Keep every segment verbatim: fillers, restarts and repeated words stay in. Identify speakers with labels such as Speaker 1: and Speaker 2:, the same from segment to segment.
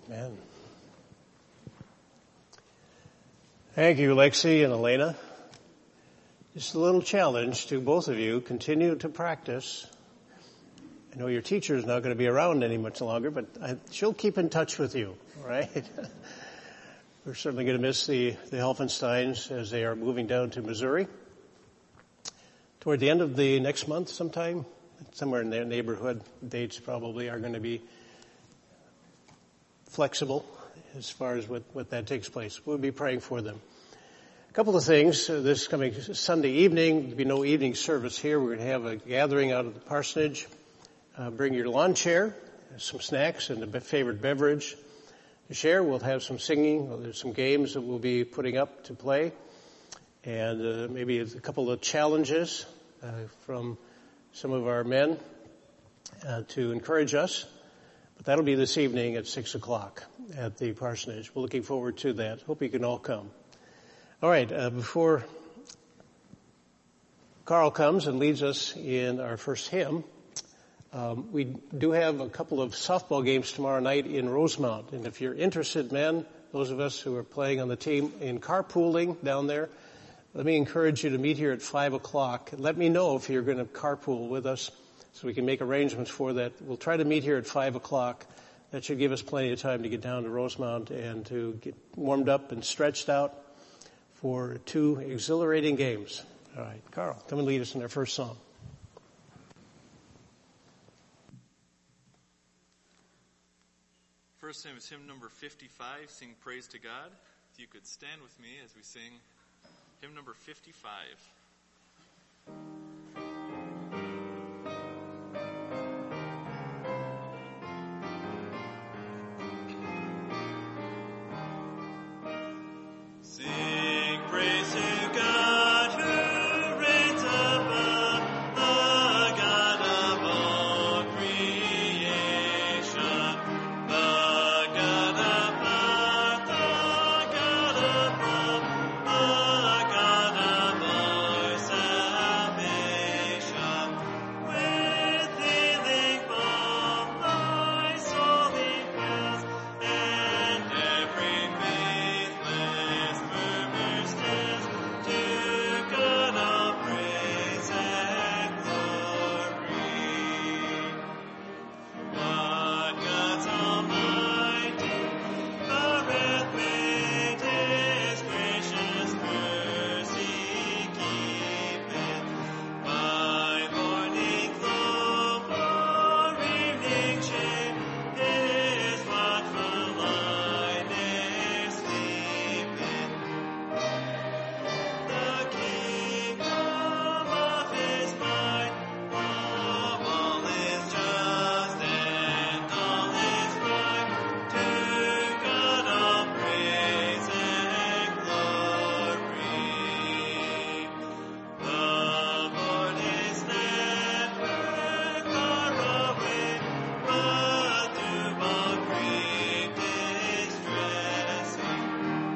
Speaker 1: Amen. Thank you, Lexi and Elena. Just a little challenge to both of you. Continue to practice. I know your teacher is not going to be around any much longer, but I, she'll keep in touch with you, all right? We're certainly going to miss the, the Helfensteins as they are moving down to Missouri. Toward the end of the next month sometime, somewhere in their neighborhood, dates probably are going to be flexible as far as what, what that takes place. We'll be praying for them. A couple of things. Uh, this coming Sunday evening, there'll be no evening service here. We're going to have a gathering out of the parsonage. Uh, bring your lawn chair, some snacks, and a favorite beverage to share. We'll have some singing. Well, there's some games that we'll be putting up to play. And uh, maybe a couple of challenges uh, from some of our men uh, to encourage us. But that'll be this evening at six o'clock at the parsonage. We're looking forward to that. Hope you can all come. All right, uh, before Carl comes and leads us in our first hymn, um, we do have a couple of softball games tomorrow night in Rosemount. And if you're interested, men, those of us who are playing on the team, in carpooling down there, let me encourage you to meet here at five o'clock. Let me know if you're going to carpool with us, so we can make arrangements for that. We'll try to meet here at five o'clock. That should give us plenty of time to get down to Rosemount and to get warmed up and stretched out for two exhilarating games. All right, Carl, come and lead us in our first song.
Speaker 2: First hymn is hymn number fifty-five, Sing Praise to God. If you could stand with me as we sing hymn number fifty-five.
Speaker 3: Sing praise to God who reigns above, the God of all creation, the God of earth, the God of love, the God of our salvation. With healing balm thy soul he fills, and every faithless murmur stills. To God all praise and glory. But God's almighty powereth with his gracious mercy keepeth. By morning gloom or evening shade, his watchful eye ne'er sleepeth. The kingdom of his might, of all is just and all is right. To God all praise and glory. The Lord is never far away, but through all great distressing,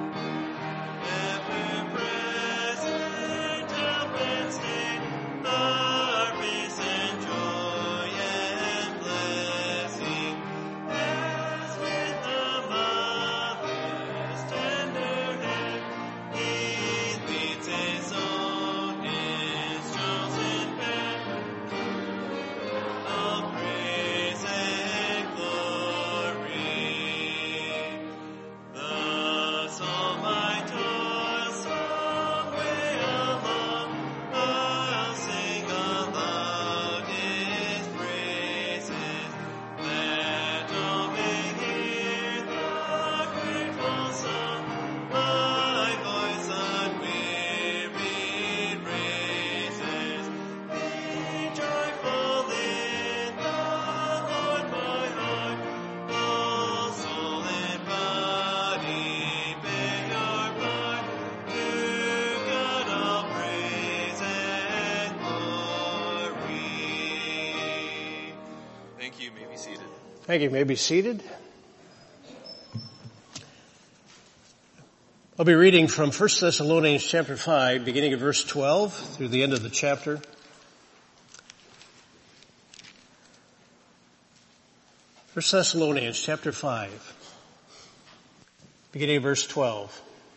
Speaker 3: ever present help and stay, the risen joy and blessing. As with a mother's tender hand, he leads his own, his chosen band. All praise and glory. Thus all my toilsome way along, I'll sing aloud his praises, that all may hear the grateful song, my voice unwearied raises. Be joyful in the Lord, my heart, all soul and body bear your part. To God all praise and glory.
Speaker 2: Thank you. You may be seated.
Speaker 1: Thank you. You may be seated. I'll be reading from First Thessalonians chapter five, beginning of verse twelve through the end of the chapter. First Thessalonians chapter five. beginning of verse twelve.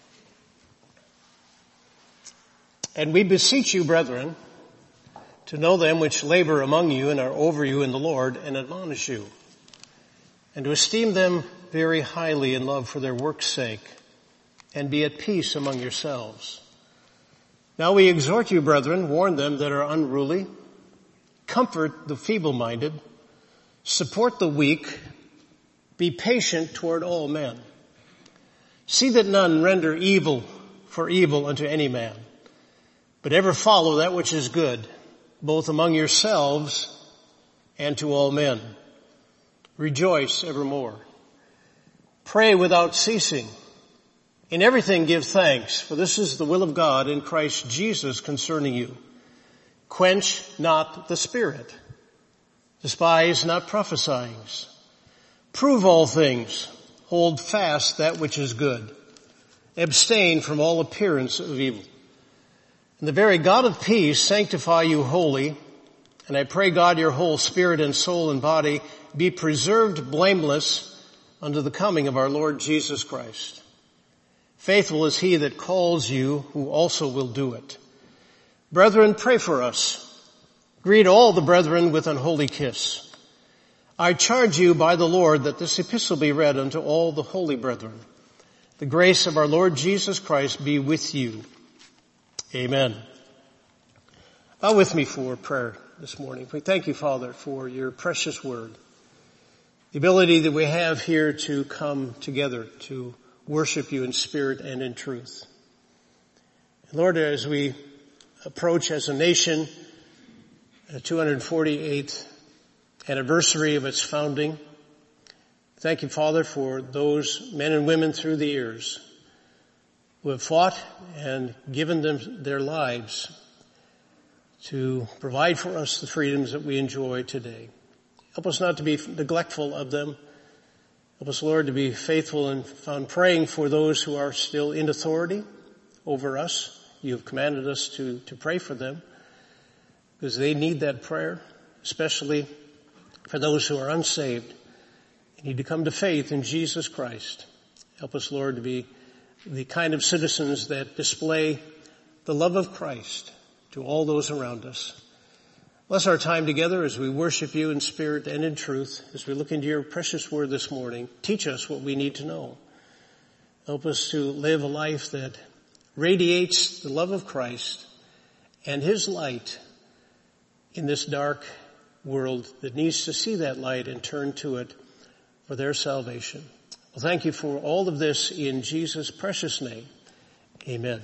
Speaker 1: And we beseech you, brethren, to know them which labor among you and are over you in the Lord, and admonish you, and to esteem them very highly in love for their work's sake, and be at peace among yourselves. Now we exhort you, brethren, warn them that are unruly, comfort the feeble-minded, support the weak, be patient toward all men. See that none render evil for evil unto any man, but ever follow that which is good, both among yourselves and to all men. Rejoice evermore. Pray without ceasing. In everything give thanks, for this is the will of God in Christ Jesus concerning you. Quench not the spirit. Despise not prophesying. Prove all things. Hold fast that which is good. Abstain from all appearance of evil. And the very God of peace sanctify you wholly. And I pray God your whole spirit and soul and body be preserved blameless unto the coming of our Lord Jesus Christ. Faithful is he that calls you, who also will do it. Brethren, pray for us. Greet all the brethren with an holy kiss. I charge you by the Lord that this epistle be read unto all the holy brethren. The grace of our Lord Jesus Christ be with you. Amen. Bow with me for prayer this morning. We thank you, Father, for your precious word. The ability that we have here to come together to worship you in spirit and in truth. And Lord, as we approach as a nation the two hundred forty-eighth anniversary of its founding, thank you, Father, for those men and women through the years who have fought and given them their lives to provide for us the freedoms that we enjoy today. Help us not to be neglectful of them. Help us, Lord, to be faithful and found praying for those who are still in authority over us. You have commanded us to, to pray for them because they need that prayer, especially for those who are unsaved and need to come to faith in Jesus Christ. Help us, Lord, to be the kind of citizens that display the love of Christ to all those around us. Bless our time together as we worship you in spirit and in truth. As we look into your precious word this morning, teach us what we need to know. Help us to live a life that radiates the love of Christ and his light in this dark world that needs to see that light and turn to it for their salvation. Well, thank you for all of this in Jesus' precious name. Amen.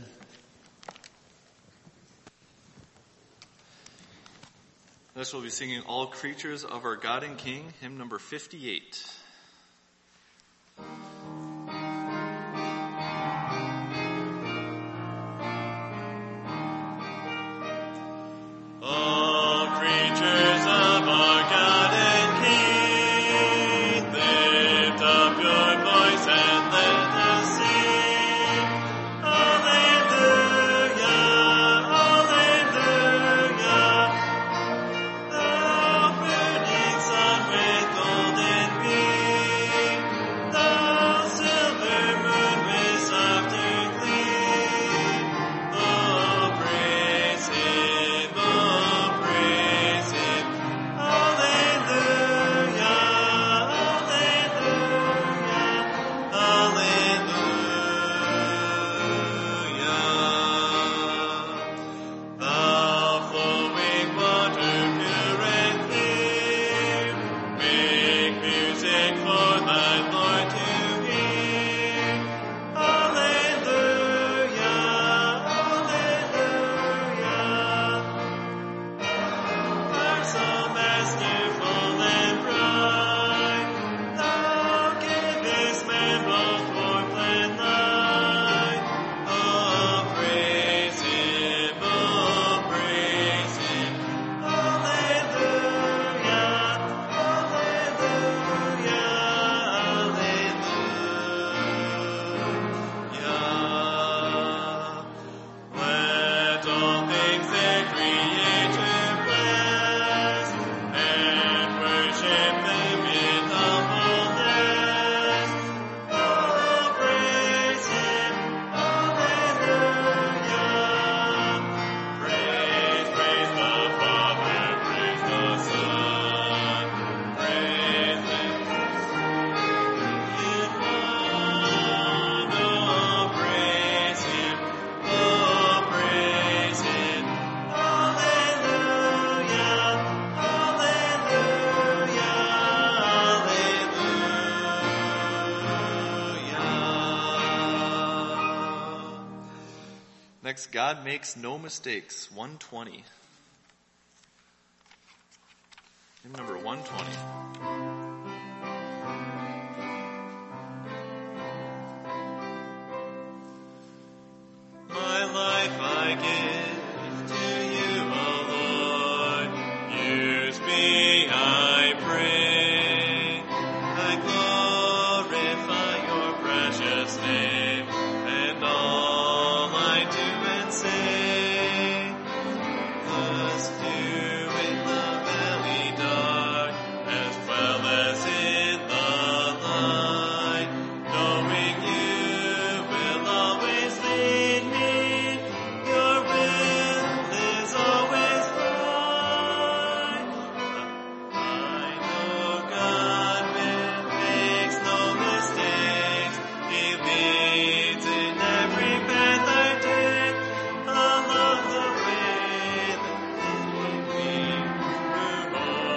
Speaker 2: Next we'll be singing All Creatures of Our God and King, hymn number fifty-eight.
Speaker 3: All creatures of our God and King, lift up your voice and let us sing. Alleluia, alleluia. The burning sun with golden beams
Speaker 2: Next, God makes no mistakes, one twenty. Hymn number one twenty.
Speaker 3: My life I give to you, O Lord. Use me, I pray. I glorify your precious name and all I do and say. Thus do in the valley dark as well as in the light, knowing you will always lead me. Your will is always right. I know God makes no mistakes. He leads in every path I take along the way that leads me through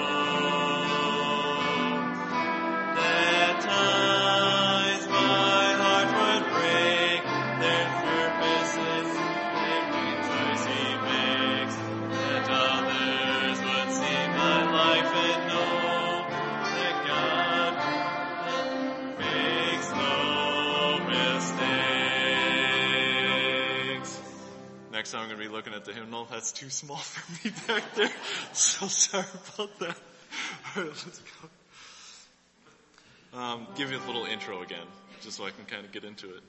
Speaker 3: home. At times my heart would break. Their purposes, every choice he makes. That others would see my life and know that God makes no mistakes.
Speaker 2: Next time I'm going to be looking at the hymnal. That's too small for me back there. So sorry about that. All right, let's go. Um, give you a little intro again, just so I can kind of get into it.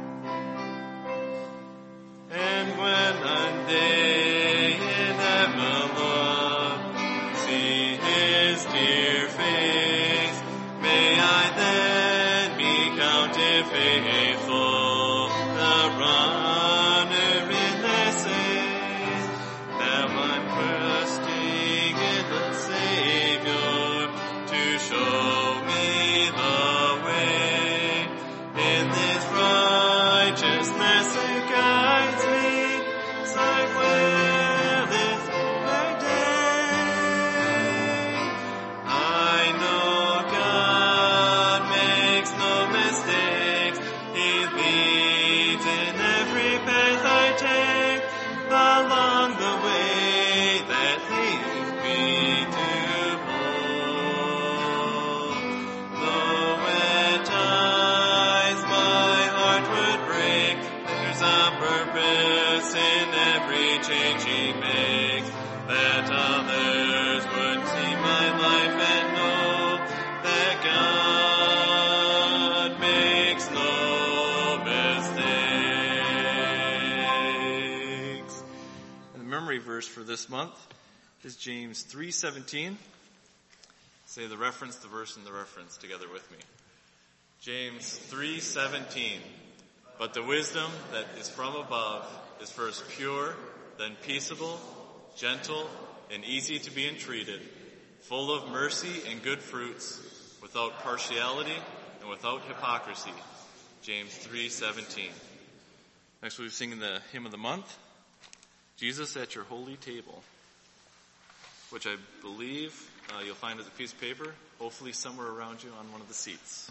Speaker 3: And when one day in heaven, Lord, see his dear face, may I then be counted faithful, the runner in this race. Now I'm trusting in the Savior to show me the way. In this righteousness that guides me, so I will this my day. I know God makes no mistakes. He leads in every path I take along the way that leads me to home. Though at times my heart would break, there's a purpose in every change he makes, that others would see my life and know that God makes no mistakes.
Speaker 2: And the memory verse for this month is James three seventeen. Say the reference, the verse, and the reference together with me. James three seventeen. But the wisdom that is from above is first pure, then peaceable, gentle, and easy to be entreated, full of mercy and good fruits, without partiality and without hypocrisy. James three seventeen. Next we'll be singing the hymn of the month, Jesus at Your Holy Table, which I believe uh, you'll find as a piece of paper, hopefully somewhere around you on one of the seats.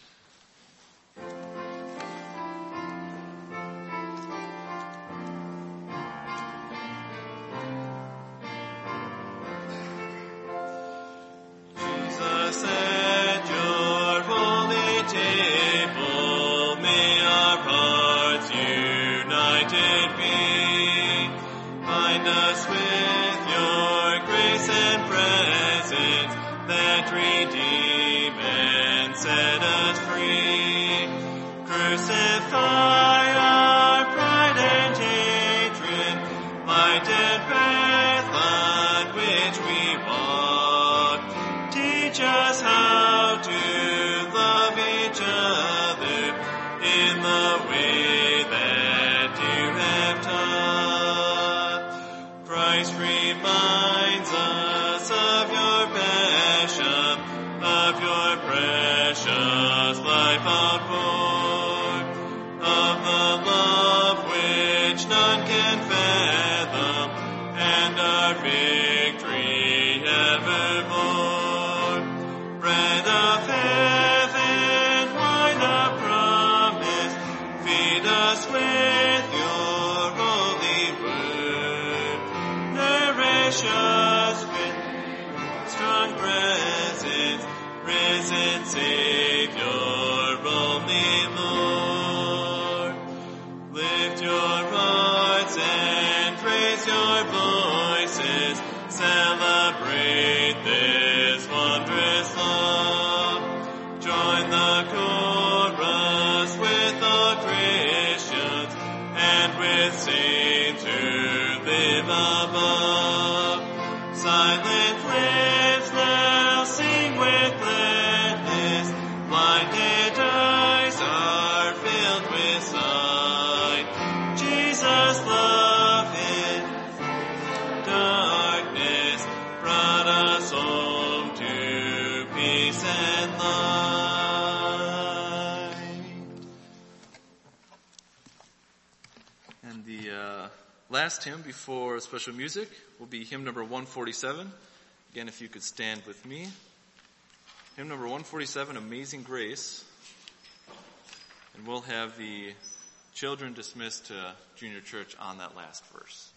Speaker 3: Jesus at your holy table, may our hearts united be. Find us with your grace and presence that redeem and set us free. Crucify our pride and hatred, light and path on which we walk. Teach us how to love each other in the way that you have taught. Christ reminds us of your passion, of your precious life outpoured, of the love which none can fathom, and our victory evermore. Bread of heaven, wine of promise, feed us with your
Speaker 2: the uh, last hymn before special music will be hymn number one forty-seven. Again, if you could stand with me. Hymn number one forty-seven, Amazing Grace. And we'll have the children dismissed to junior church on that last verse.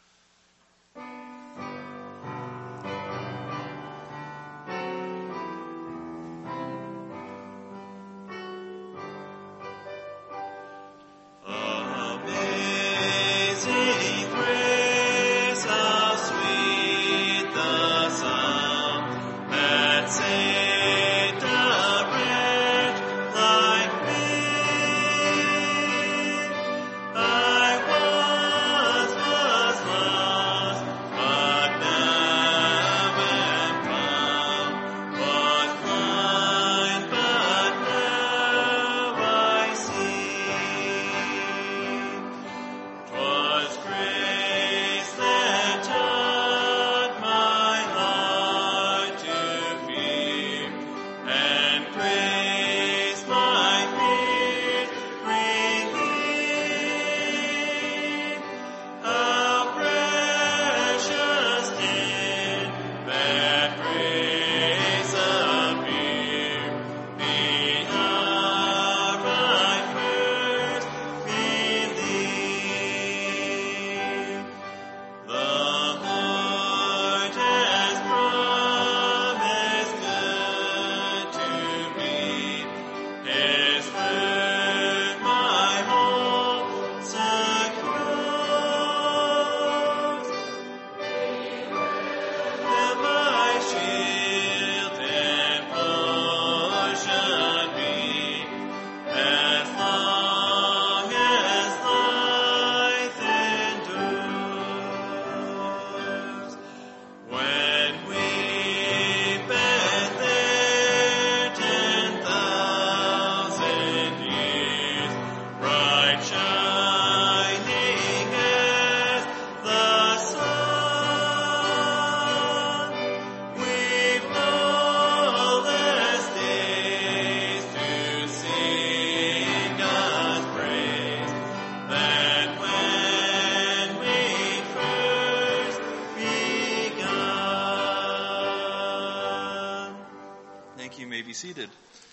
Speaker 2: Seated.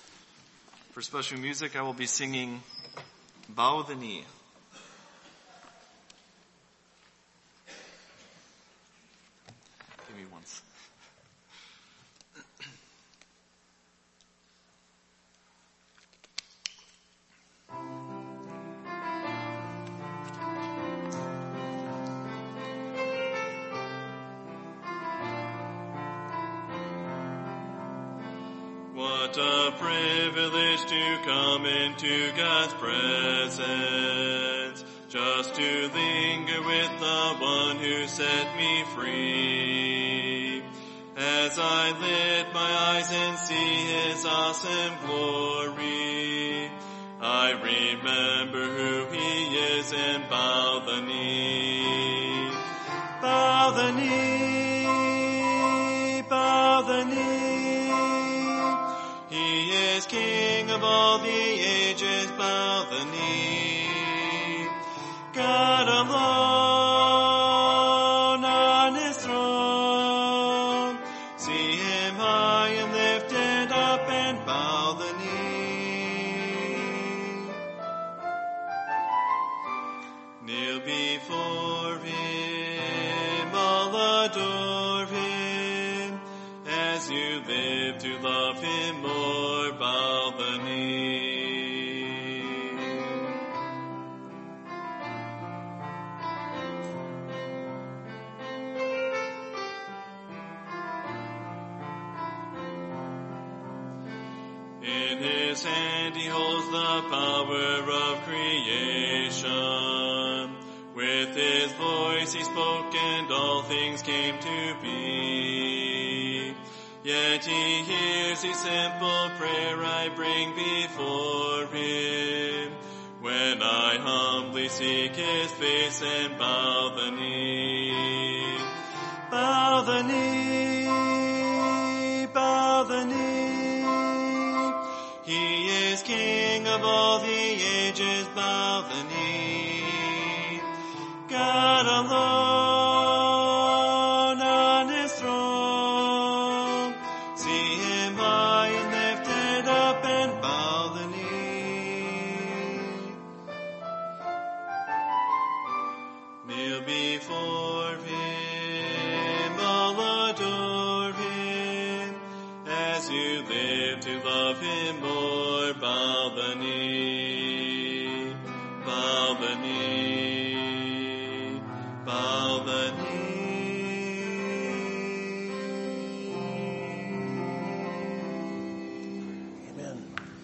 Speaker 2: For special music, I will be singing Bow the Knee. Give me once.
Speaker 3: What a privilege to come into God's presence, just to linger with the one who set me free. As I lift my eyes and see his awesome glory, I remember who he is and bow the knee. Bow the knee, bow the knee. He is King of all the ages, bow the knee. God alone on his throne. See him high and lifted up and bow the knee. Kneel before him, all adore him. As you live to love him more, bow the knee. In his hand he holds the power of creation. With his voice he spoke and all things came to be. Yet he hears the simple prayer I bring before him, when I humbly seek his face and bow the knee. Bow the knee, bow the knee. He is King of all the ages, bow the knee. God alone on his throne. See him high and lifted up and bow the knee. Kneel before him, all adore him. As you live to love him more, bow the knee, bow the knee, bow the knee.
Speaker 1: Amen.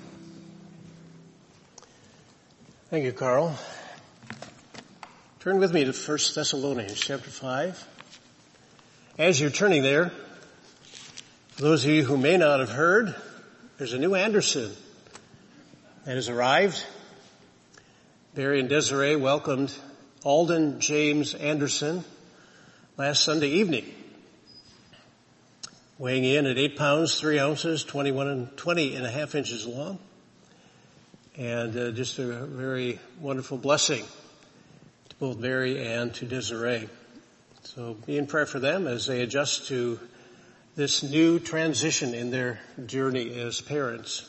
Speaker 1: Thank you, Carl. Turn with me to First Thessalonians chapter five. As you're turning there, for those of you who may not have heard, there's a new Anderson that has arrived. Barry and Desiree welcomed Alden James Anderson last Sunday evening, weighing in at eight pounds, three ounces, twenty-one and twenty and a half inches long, and uh, just a very wonderful blessing to both Barry and to Desiree. So be in prayer for them as they adjust to this new transition in their journey as parents.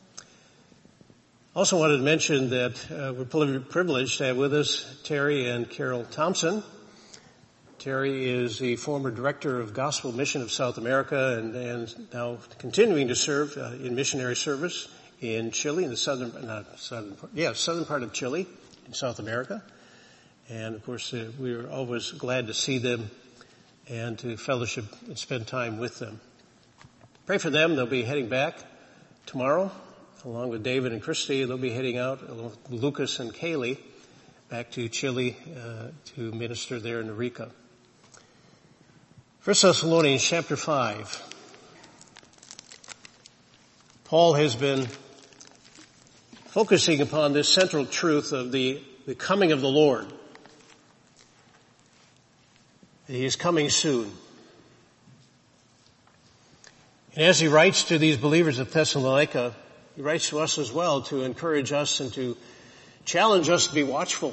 Speaker 1: Also wanted to mention that uh, we're privileged to have with us Terry and Carol Thompson. Terry is the former director of Gospel Mission of South America and, and now continuing to serve uh, in missionary service in Chile, in the southern, not southern, yeah, southern part of Chile in South America. And of course, uh, we are always glad to see them and to fellowship and spend time with them. Pray for them. They'll be heading back tomorrow, along with David and Christy. They'll be heading out, along with Lucas and Kaylee, back to Chile uh, to minister there in Arica. First Thessalonians chapter five. Paul has been focusing upon this central truth of the, the coming of the Lord. He is coming soon. And as he writes to these believers of Thessalonica, he writes to us as well to encourage us and to challenge us to be watchful.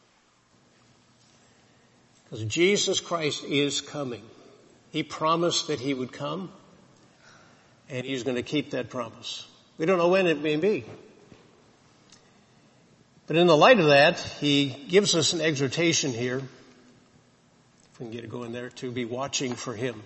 Speaker 1: Because Jesus Christ is coming. He promised that he would come, and he's going to keep that promise. We don't know when it may be. But in the light of that, he gives us an exhortation here, if we can get it going there, to be watching for him.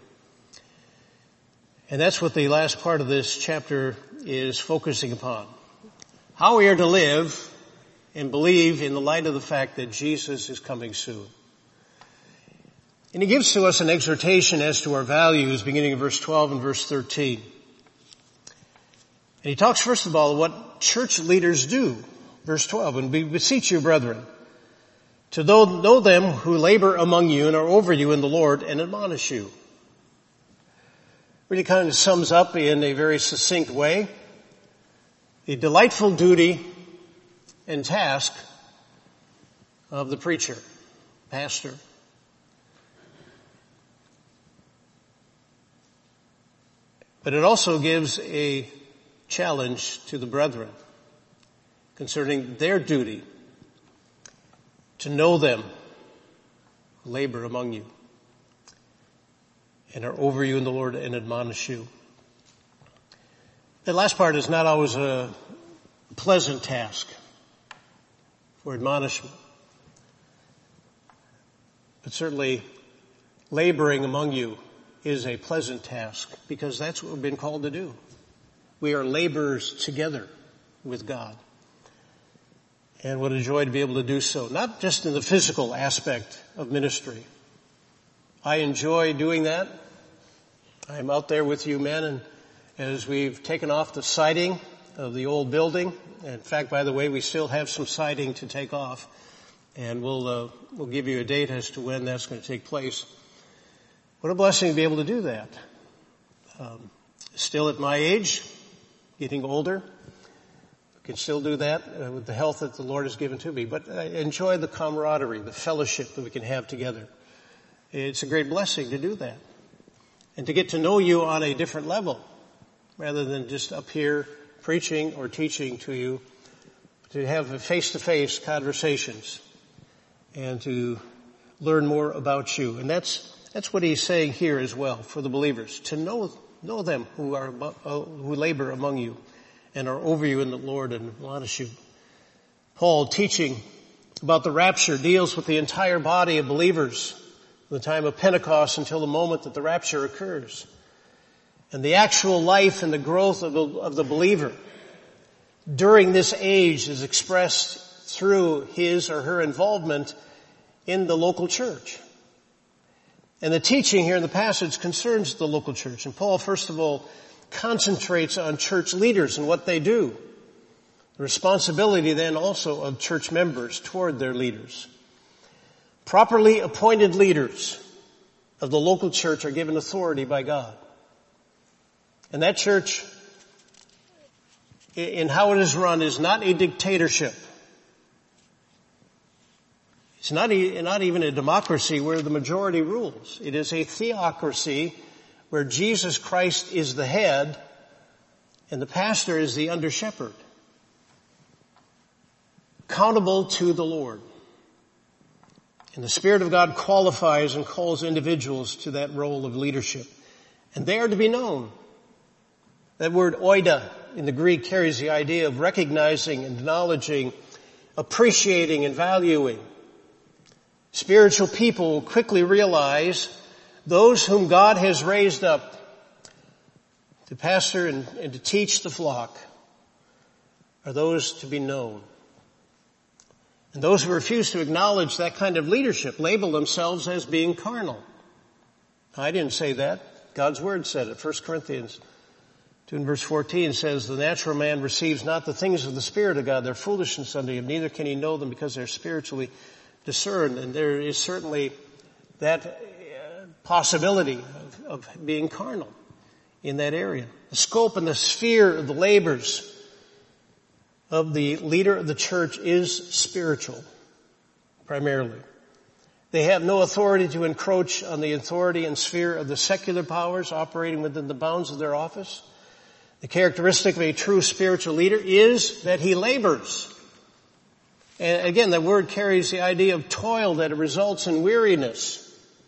Speaker 1: And that's what the last part of this chapter is focusing upon. How we are to live and believe in the light of the fact that Jesus is coming soon. And he gives to us an exhortation as to our values, beginning in verse twelve and verse thirteen. And he talks first of all what church leaders do. Verse twelve, and we beseech you, brethren, to know them who labor among you and are over you in the Lord and admonish you. Really kind of sums up in a very succinct way the delightful duty and task of the preacher, pastor. But it also gives a challenge to the brethren concerning their duty to know them who labor among you and are over you in the Lord and admonish you. That last part is not always a pleasant task for admonishment. But certainly laboring among you is a pleasant task because that's what we've been called to do. We are laborers together with God. And what a joy to be able to do so, not just in the physical aspect of ministry. I enjoy doing that. I'm out there with you men, and as we've taken off the siding of the old building, in fact, by the way, we still have some siding to take off, and we'll uh, we'll give you a date as to when that's going to take place. What a blessing to be able to do that. Um, still at my age, getting older, can still do that uh, with the health that the Lord has given to me. But I enjoy the camaraderie, the fellowship that we can have together. It's a great blessing to do that. And to get to know you on a different level, rather than just up here preaching or teaching to you, to have face-to-face conversations and to learn more about you. And that's, that's what he's saying here as well for the believers, to know, know them who are, uh, who labor among you and are over you in the Lord and admonish you. Paul, teaching about the rapture, deals with the entire body of believers from the time of Pentecost until the moment that the rapture occurs. And the actual life and the growth of the, of the believer during this age is expressed through his or her involvement in the local church. And the teaching here in the passage concerns the local church. And Paul, first of all, concentrates on church leaders and what they do. The responsibility then also of church members toward their leaders. Properly appointed leaders of the local church are given authority by God. And that church, in how it is run, is not a dictatorship. It's not, a, not even a democracy where the majority rules. It is a theocracy where Jesus Christ is the head and the pastor is the under shepherd, accountable to the Lord. And the Spirit of God qualifies and calls individuals to that role of leadership. And they are to be known. That word oida in the Greek carries the idea of recognizing, acknowledging, appreciating, and valuing. Spiritual people will quickly realize those whom God has raised up to pastor and, and to teach the flock are those to be known. And those who refuse to acknowledge that kind of leadership label themselves as being carnal. I didn't say that. God's Word said it. First Corinthians two and verse fourteen says, the natural man receives not the things of the Spirit of God. They're foolishness unto him. Neither can he know them because they're spiritually discerned. And there is certainly that possibility of, of being carnal in that area. The scope and the sphere of the labors of the leader of the church is spiritual, primarily. They have no authority to encroach on the authority and sphere of the secular powers operating within the bounds of their office. The characteristic of a true spiritual leader is that he labors. And again, the word carries the idea of toil, that it results in weariness.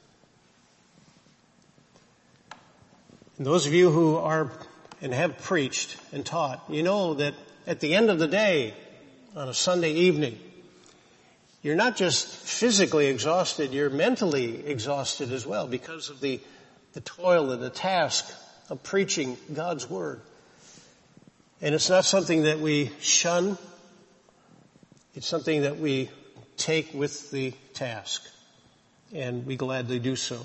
Speaker 1: And those of you who are and have preached and taught, you know that at the end of the day, on a Sunday evening, you're not just physically exhausted, you're mentally exhausted as well because of the, the toil and the task of preaching God's Word. And it's not something that we shun. It's something that we take with the task. And we gladly do so.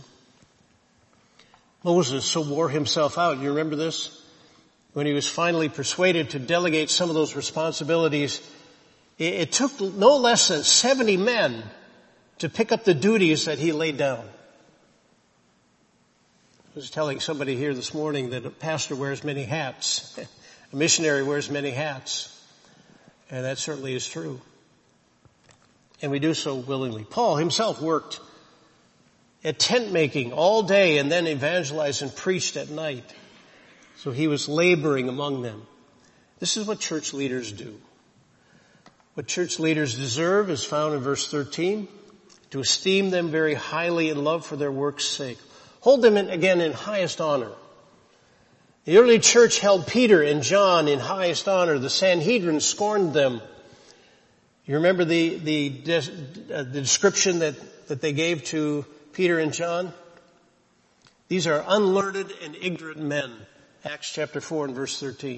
Speaker 1: Moses so wore himself out. You remember this? When he was finally persuaded to delegate some of those responsibilities, it took no less than seventy men to pick up the duties that he laid down. I was telling somebody here this morning that a pastor wears many hats. A missionary wears many hats. And that certainly is true. And we do so willingly. Paul himself worked at tent making all day and then evangelized and preached at night. So he was laboring among them. This is what church leaders do. What church leaders deserve is found in verse thirteen. To esteem them very highly in love for their work's sake. Hold them in, again in highest honor. The early church held Peter and John in highest honor. The Sanhedrin scorned them. You remember the, the, uh, the description that, that they gave to Peter and John? These are unlearned and ignorant men. Acts chapter four and verse thirteen.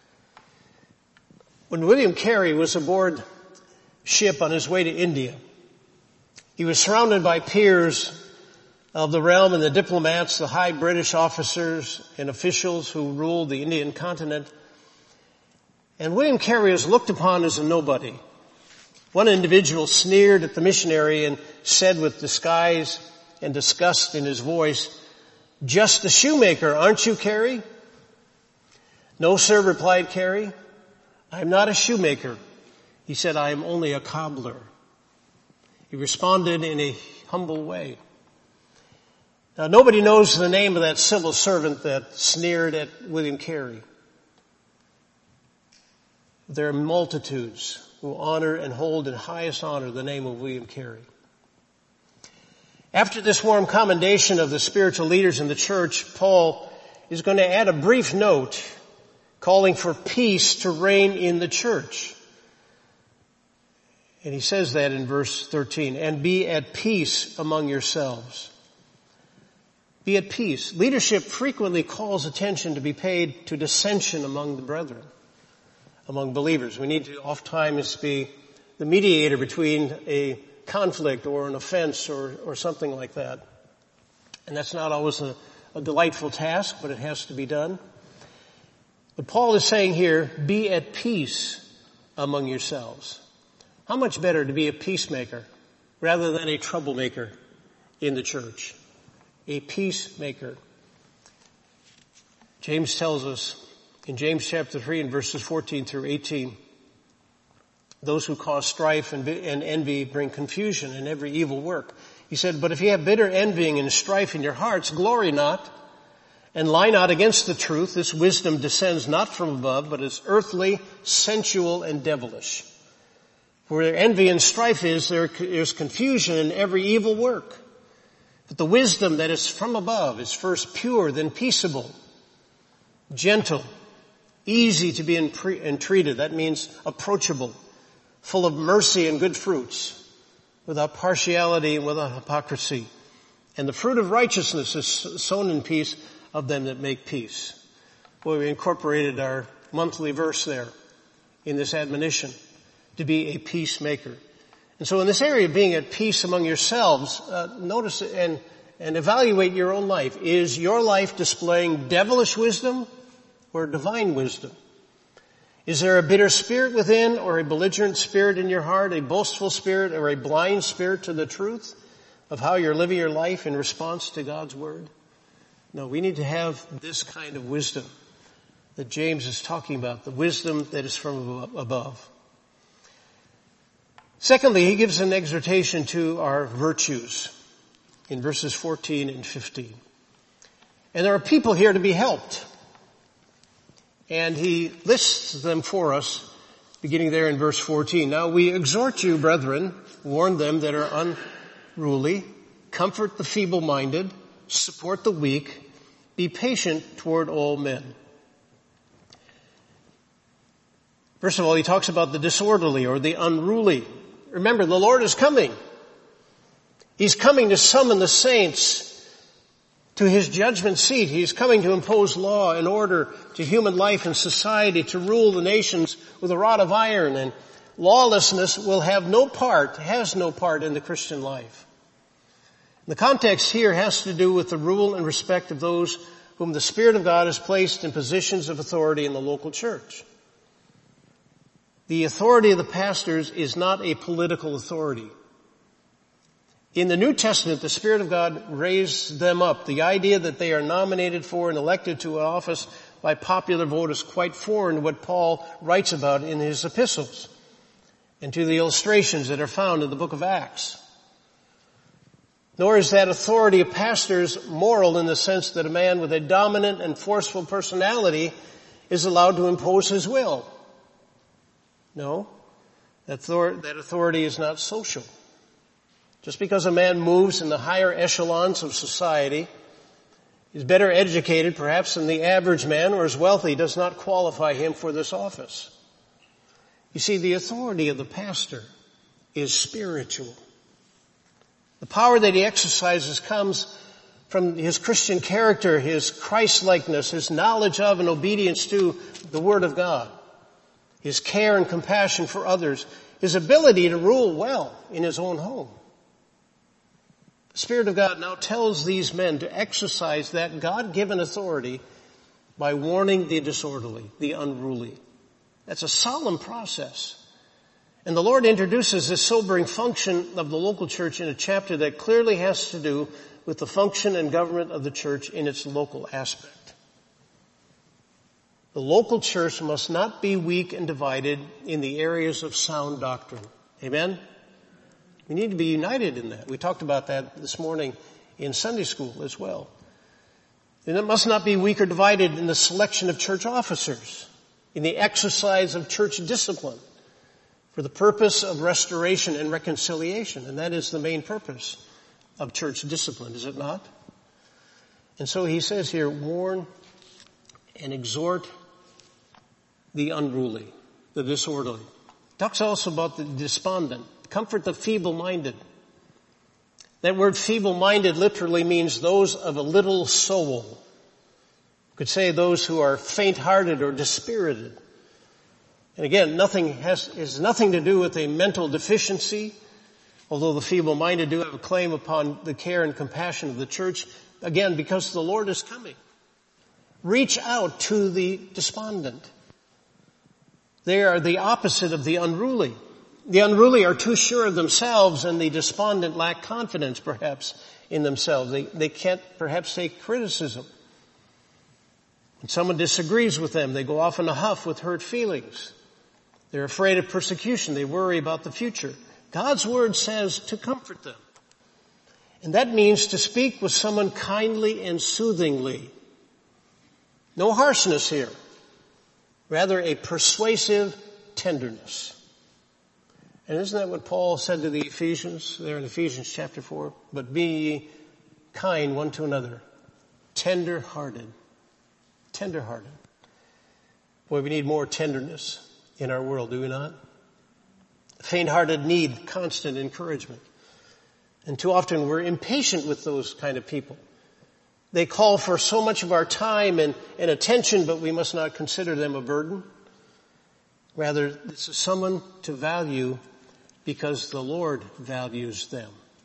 Speaker 1: When William Carey was aboard ship on his way to India, he was surrounded by peers of the realm and the diplomats, the high British officers and officials who ruled the Indian continent. And William Carey was looked upon as a nobody. One individual sneered at the missionary and said with disguise and disgust in his voice, "Just a shoemaker, aren't you, Carey?" "No, sir," replied Carey. "I am not a shoemaker." He said, "I am only a cobbler." He responded in a humble way. Now, nobody knows the name of that civil servant that sneered at William Carey. There are multitudes who honor and hold in highest honor the name of William Carey. After this warm commendation of the spiritual leaders in the church, Paul is going to add a brief note calling for peace to reign in the church. And he says that in verse thirteen, and be at peace among yourselves. Be at peace. Leadership frequently calls attention to be paid to dissension among the brethren, among believers. We need to oftentimes be the mediator between a conflict or an offense or, or something like that. And that's not always a, a delightful task, but it has to be done. But Paul is saying here, be at peace among yourselves. How much better to be a peacemaker rather than a troublemaker in the church? A peacemaker. James tells us in James chapter three and verses fourteen through eighteen, those who cause strife and envy bring confusion in every evil work. He said, but if you have bitter envying and strife in your hearts, glory not and lie not against the truth. This wisdom descends not from above, but is earthly, sensual, and devilish. Where envy and strife is, there is confusion in every evil work. But the wisdom that is from above is first pure, then peaceable, gentle, easy to be entreated. That means approachable, full of mercy and good fruits, without partiality and without hypocrisy. And the fruit of righteousness is sown in peace of them that make peace. Boy, we incorporated our monthly verse there in this admonition to be a peacemaker. And so in this area of being at peace among yourselves, uh, notice and, and evaluate your own life. Is your life displaying devilish wisdom or divine wisdom? Is there a bitter spirit within or a belligerent spirit in your heart, a boastful spirit or a blind spirit to the truth of how you're living your life in response to God's word? No, we need to have this kind of wisdom that James is talking about, the wisdom that is from above. Secondly, he gives an exhortation to our virtues in verses fourteen and fifteen. And there are people here to be helped. And he lists them for us, beginning there in verse fourteen. Now we exhort you, brethren, warn them that are unruly, comfort the feeble-minded, support the weak, be patient toward all men. First of all, he talks about the disorderly or the unruly. Remember, the Lord is coming. He's coming to summon the saints to his judgment seat. He's coming to impose law and order to human life and society, to rule the nations with a rod of iron, and lawlessness will have no part, has no part in the Christian life. The context here has to do with the rule and respect of those whom the Spirit of God has placed in positions of authority in the local church. The authority of the pastors is not a political authority. In the New Testament, the Spirit of God raised them up. The idea that they are nominated for and elected to an office by popular vote is quite foreign to what Paul writes about in his epistles and to the illustrations that are found in the book of Acts. Nor is that authority of pastors moral in the sense that a man with a dominant and forceful personality is allowed to impose his will. No, that authority is not social. Just because a man moves in the higher echelons of society, is better educated perhaps than the average man, or is wealthy, does not qualify him for this office. You see, the authority of the pastor is spiritual. The power that he exercises comes from his Christian character, his Christ-likeness, his knowledge of and obedience to the Word of God, his care and compassion for others, his ability to rule well in his own home. The Spirit of God now tells these men to exercise that God-given authority by warning the disorderly, the unruly. That's a solemn process. And the Lord introduces this sobering function of the local church in a chapter that clearly has to do with the function and government of the church in its local aspect. The local church must not be weak and divided in the areas of sound doctrine. Amen? We need to be united in that. We talked about that this morning in Sunday school as well. And it must not be weak or divided in the selection of church officers, in the exercise of church discipline, for the purpose of restoration and reconciliation. And that is the main purpose of church discipline, is it not? And so he says here, warn and exhort the unruly, the disorderly. Talks also about the despondent. Comfort the feeble-minded. That word feeble-minded literally means those of a little soul. You could say those who are faint-hearted or dispirited. And again, nothing has, has nothing to do with a mental deficiency, although the feeble-minded do have a claim upon the care and compassion of the church. Again, because the Lord is coming. Reach out to the despondent. They are the opposite of the unruly. The unruly are too sure of themselves, and the despondent lack confidence, perhaps, in themselves. They, they can't perhaps take criticism. When someone disagrees with them, they go off in a huff with hurt feelings. They're afraid of persecution. They worry about the future. God's word says to comfort them. And that means to speak with someone kindly and soothingly. No harshness here. Rather a persuasive tenderness. And isn't that what Paul said to the Ephesians there in Ephesians chapter four? But be ye kind one to another, tender-hearted. Tender-hearted. Boy, we need more tenderness in our world, do we not? Faint-hearted need constant encouragement. And too often we're impatient with those kind of people. They call for so much of our time and, and attention, but we must not consider them a burden. Rather, this is someone to value because the Lord values them.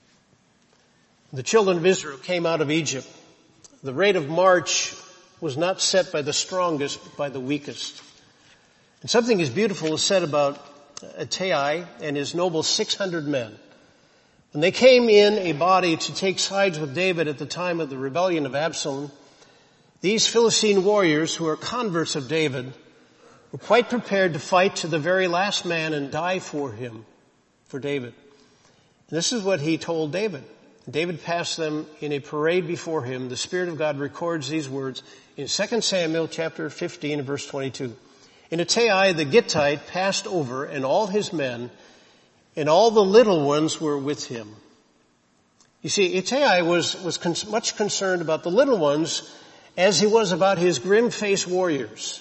Speaker 1: The children of Israel came out of Egypt. The rate of march was not set by the strongest, but by the weakest. And something as beautiful is said about Ittai and his noble six hundred men. When they came in a body to take sides with David at the time of the rebellion of Absalom, these Philistine warriors who are converts of David were quite prepared to fight to the very last man and die for him, for David. And this is what he told David. David passed them in a parade before him. The Spirit of God records these words in Second Samuel chapter fifteen and verse twenty-two. And Ittai the Gittite passed over, and all his men, and all the little ones were with him. You see, Ittai was, was con- much concerned about the little ones as he was about his grim-faced warriors.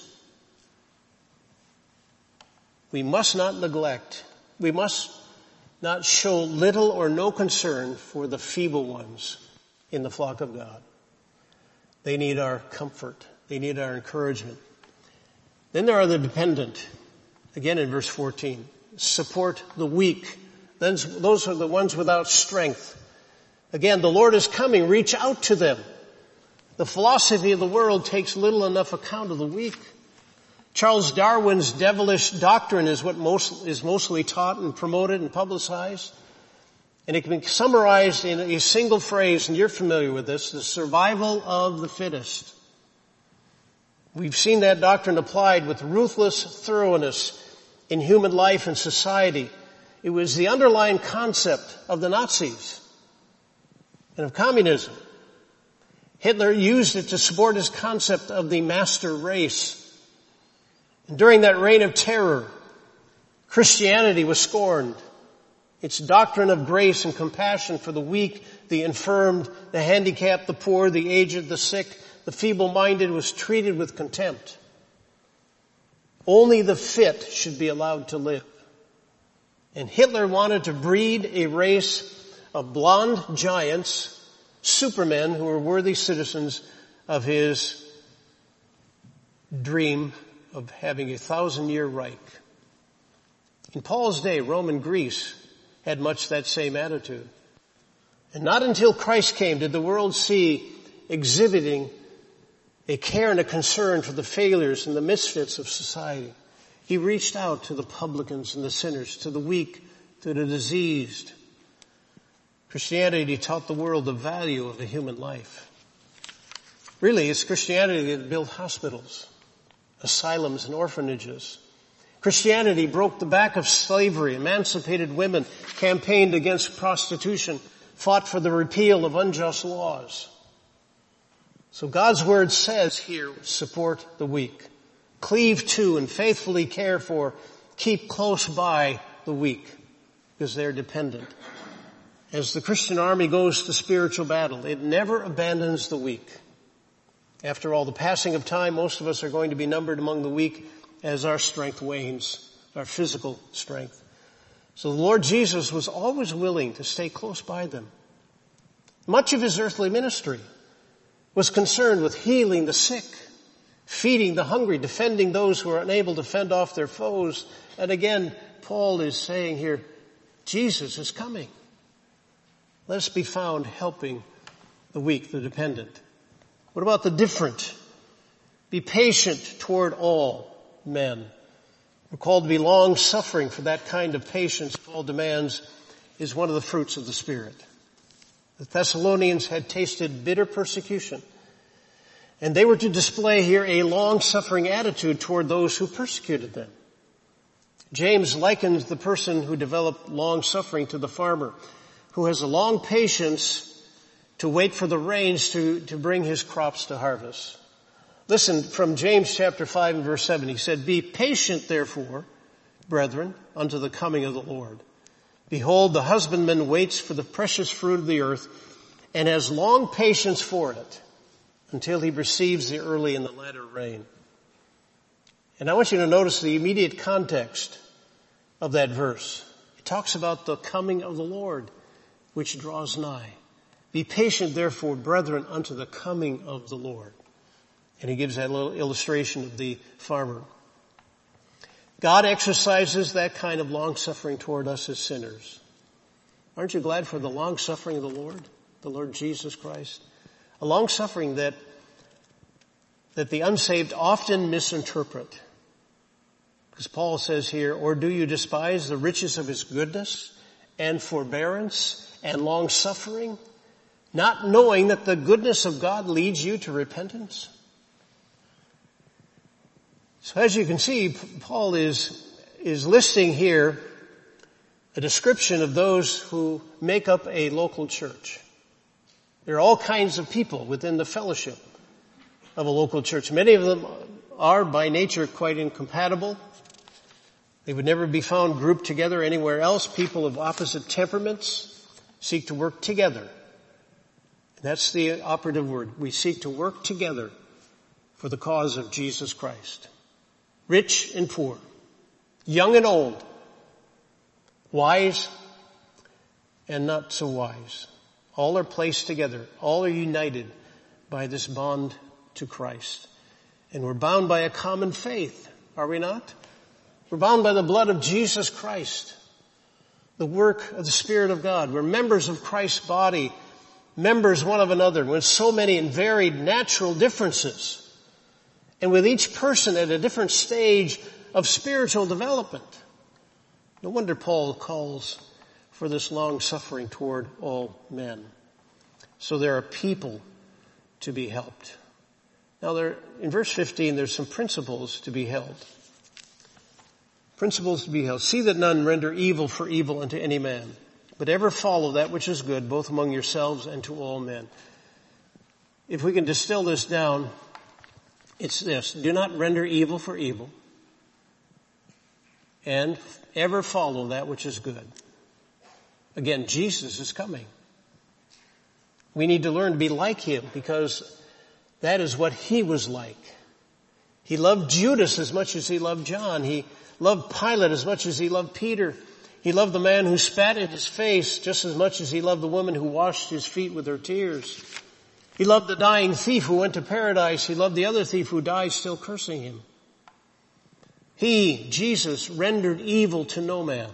Speaker 1: We must not neglect, we must not show little or no concern for the feeble ones in the flock of God. They need our comfort. They need our encouragement. Then there are the dependent. Again in verse fourteen. Support the weak. Those are the ones without strength. Again, the Lord is coming. Reach out to them. The philosophy of the world takes little enough account of the weak. Charles Darwin's devilish doctrine is what most, is mostly taught and promoted and publicized. And it can be summarized in a single phrase, and you're familiar with this, the survival of the fittest. We've seen that doctrine applied with ruthless thoroughness in human life and society. It was the underlying concept of the Nazis and of communism. Hitler used it to support his concept of the master race. And during that reign of terror, Christianity was scorned. Its doctrine of grace and compassion for the weak, the infirmed, the handicapped, the poor, the aged, the sick, the feeble-minded was treated with contempt. Only the fit should be allowed to live. And Hitler wanted to breed a race of blonde giants, supermen who were worthy citizens of his dream of having a thousand-year Reich. In Paul's day, Rome and Greece had much that same attitude. And not until Christ came did the world see exhibiting a care and a concern for the failures and the misfits of society. He reached out to the publicans and the sinners, to the weak, to the diseased. Christianity taught the world the value of the human life. Really, it's Christianity that built hospitals, asylums, and orphanages. Christianity broke the back of slavery, emancipated women, campaigned against prostitution, fought for the repeal of unjust laws. So God's word says here, support the weak. Cleave to and faithfully care for, keep close by the weak, because they're dependent. As the Christian army goes to spiritual battle, it never abandons the weak. After all, the passing of time, most of us are going to be numbered among the weak as our strength wanes, our physical strength. So the Lord Jesus was always willing to stay close by them. Much of his earthly ministry was concerned with healing the sick, feeding the hungry, defending those who are unable to fend off their foes. And again, Paul is saying here, Jesus is coming. Let us be found helping the weak, the dependent. What about the different? Be patient toward all men. We're called to be long-suffering, for that kind of patience Paul demands is one of the fruits of the Spirit. The Thessalonians had tasted bitter persecution, and they were to display here a long-suffering attitude toward those who persecuted them. James likens the person who developed long-suffering to the farmer who has a long patience to wait for the rains to, to bring his crops to harvest. Listen, from James chapter five and verse seven, he said, "Be patient, therefore, brethren, unto the coming of the Lord. Behold, the husbandman waits for the precious fruit of the earth, and has long patience for it, until he receives the early and the latter rain." And I want you to notice the immediate context of that verse. It talks about the coming of the Lord, which draws nigh. Be patient, therefore, brethren, unto the coming of the Lord. And he gives that little illustration of the farmer. God exercises that kind of long-suffering toward us as sinners. Aren't you glad for the long-suffering of the Lord, the Lord Jesus Christ? A long-suffering that, that the unsaved often misinterpret. Because Paul says here, "Or do you despise the riches of his goodness and forbearance and long-suffering, not knowing that the goodness of God leads you to repentance?" So as you can see, Paul is, is listing here a description of those who make up a local church. There are all kinds of people within the fellowship of a local church. Many of them are by nature quite incompatible. They would never be found grouped together anywhere else. People of opposite temperaments seek to work together. That's the operative word. We seek to work together for the cause of Jesus Christ. Rich and poor, young and old, wise and not so wise. All are placed together. All are united by this bond to Christ. And we're bound by a common faith, are we not? We're bound by the blood of Jesus Christ, the work of the Spirit of God. We're members of Christ's body, members one of another, with so many and varied natural differences. And with each person at a different stage of spiritual development. No wonder Paul calls for this long suffering toward all men. So there are people to be helped. Now there, in verse fifteen, there's some principles to be held. Principles to be held. "See that none render evil for evil unto any man, but ever follow that which is good, both among yourselves and to all men." If we can distill this down, it's this: do not render evil for evil, and ever follow that which is good. Again, Jesus is coming. We need to learn to be like him, because that is what he was like. He loved Judas as much as he loved John. He loved Pilate as much as he loved Peter. He loved the man who spat in his face just as much as he loved the woman who washed his feet with her tears. He loved the dying thief who went to paradise. He loved the other thief who died still cursing him. He, Jesus, rendered evil to no man.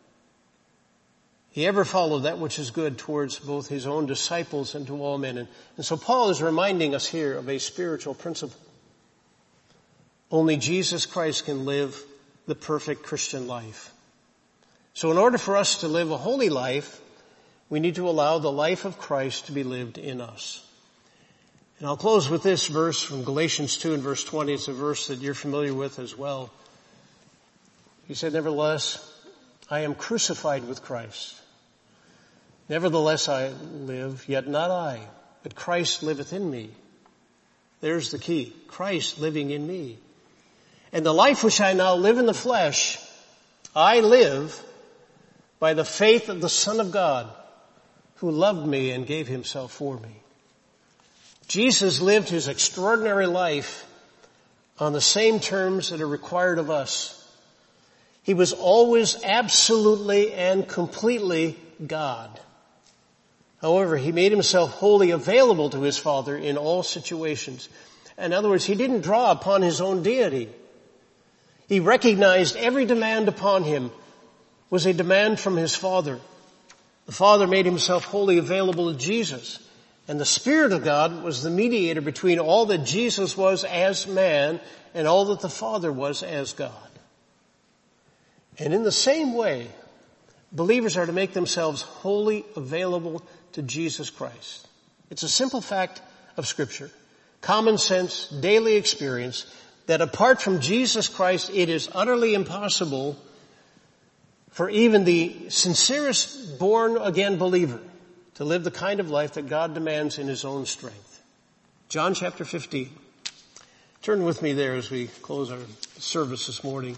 Speaker 1: He ever followed that which is good towards both his own disciples and to all men. And, and so Paul is reminding us here of a spiritual principle. Only Jesus Christ can live the perfect Christian life. So in order for us to live a holy life, we need to allow the life of Christ to be lived in us. And I'll close with this verse from Galatians two and verse twenty. It's a verse that you're familiar with as well. He said, "Nevertheless, I am crucified with Christ. Nevertheless I live, yet not I, but Christ liveth in me." There's the key. Christ living in me. "And the life which I now live in the flesh, I live by the faith of the Son of God, who loved me and gave himself for me. Jesus lived his extraordinary life on the same terms that are required of us. He was always absolutely and completely God. However, he made himself wholly available to his Father in all situations. In other words, he didn't draw upon his own deity. He recognized every demand upon him was a demand from his Father. The Father made himself wholly available to Jesus. And the Spirit of God was the mediator between all that Jesus was as man and all that the Father was as God. And in the same way, believers are to make themselves wholly available to Jesus Christ. It's a simple fact of Scripture, common sense, daily experience, that apart from Jesus Christ, it is utterly impossible for even the sincerest born-again believer to live the kind of life that God demands in his own strength. John chapter fifteen. Turn with me there as we close our service this morning.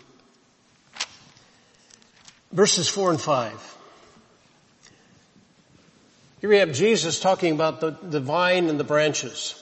Speaker 1: Verses four and five. Here we have Jesus talking about the, the vine and the branches.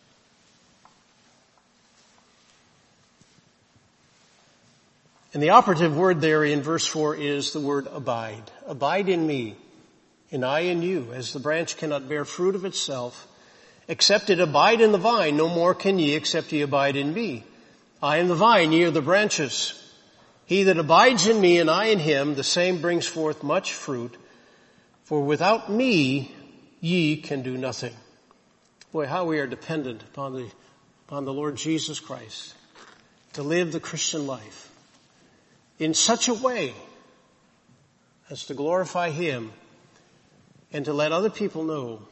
Speaker 1: And the operative word there in verse four is the word abide. Abide in me, and I in you, as the branch cannot bear fruit of itself, except it abide in the vine, no more can ye except ye abide in me. I am the vine, ye are the branches. He that abides in me and I in him, the same brings forth much fruit, for without me ye can do nothing. Boy, how we are dependent upon the, upon the Lord Jesus Christ to live the Christian life in such a way as to glorify him and to let other people know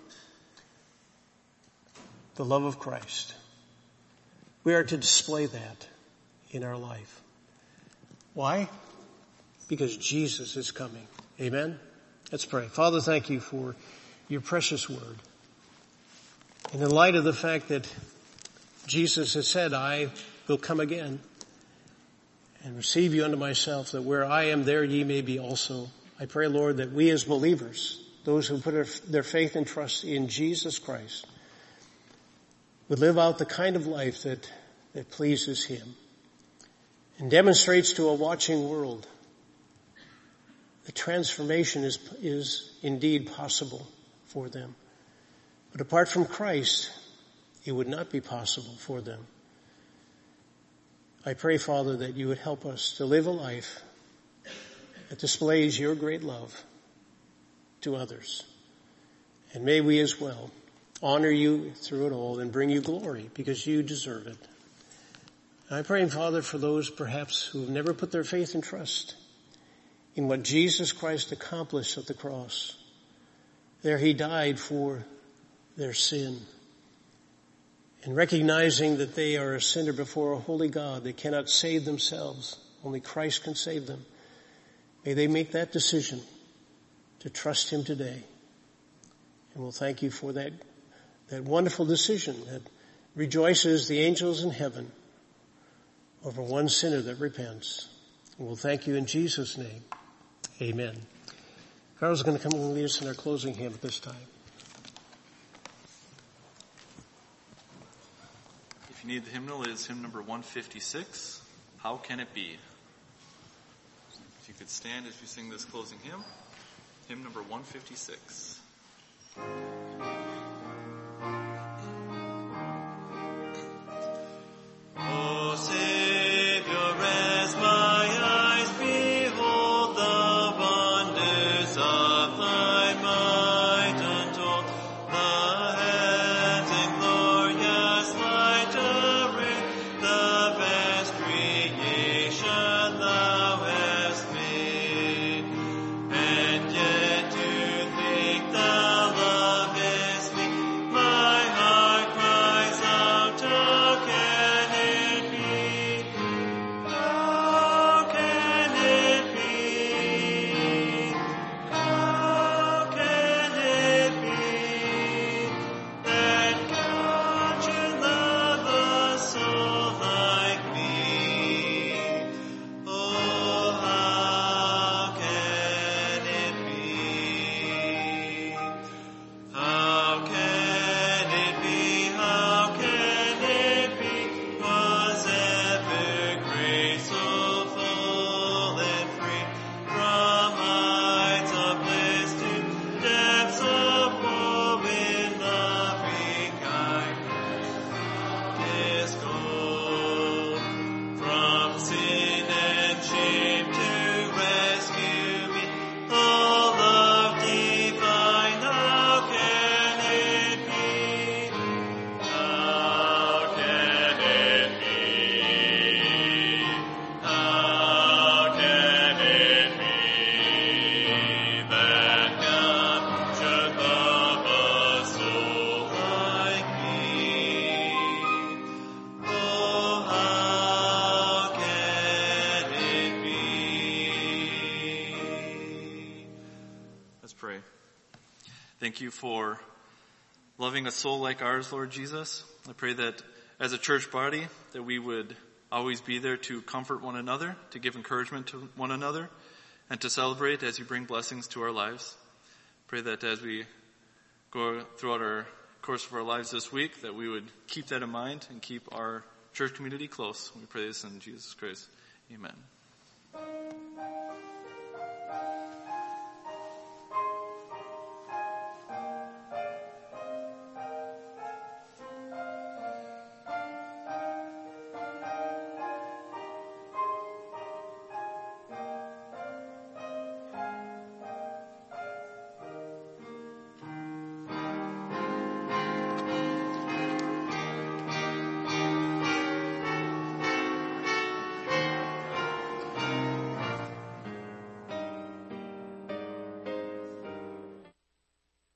Speaker 1: the love of Christ. We are to display that in our life. Why? Because Jesus is coming. Amen? Let's pray. Father, thank you for your precious word. And in light of the fact that Jesus has said, I will come again and receive you unto myself, that where I am, there ye may be also. I pray, Lord, that we as believers, those who put their faith and trust in Jesus Christ, would live out the kind of life that, that pleases him and demonstrates to a watching world that transformation is, is indeed possible for them. But apart from Christ, it would not be possible for them. I pray, Father, that you would help us to live a life that displays your great love to others. And may we as well honor you through it all and bring you glory because you deserve it. I pray, Father, for those perhaps who have never put their faith and trust in what Jesus Christ accomplished at the cross. There he died for their sin. And recognizing that they are a sinner before a holy God, they cannot save themselves. Only Christ can save them. May they make that decision to trust him today. And we'll thank you for that, that wonderful decision that rejoices the angels in heaven over one sinner that repents. And we'll thank you in Jesus' name. Amen. Carl's going to come and lead us in our closing hymn at this time.
Speaker 2: If you need the hymnal, it is hymn number one fifty-six, How Can It Be? If you could stand as we sing this closing hymn, hymn number one fifty-six.
Speaker 3: O Savior, as my eyes behold the wonders of thy might untold, the heavens in glorious light array, the vast creation thou hast made. And yet to think thou lovest me, my heart
Speaker 2: Let's pray. Thank you for loving a soul like ours, Lord Jesus. I pray that as a church body, that we would always be there to comfort one another, to give encouragement to one another, and to celebrate as you bring blessings to our lives. Pray that as we go throughout our course of our lives this week, that we would keep that in mind and keep our church community close. We pray this in Jesus Christ. Amen.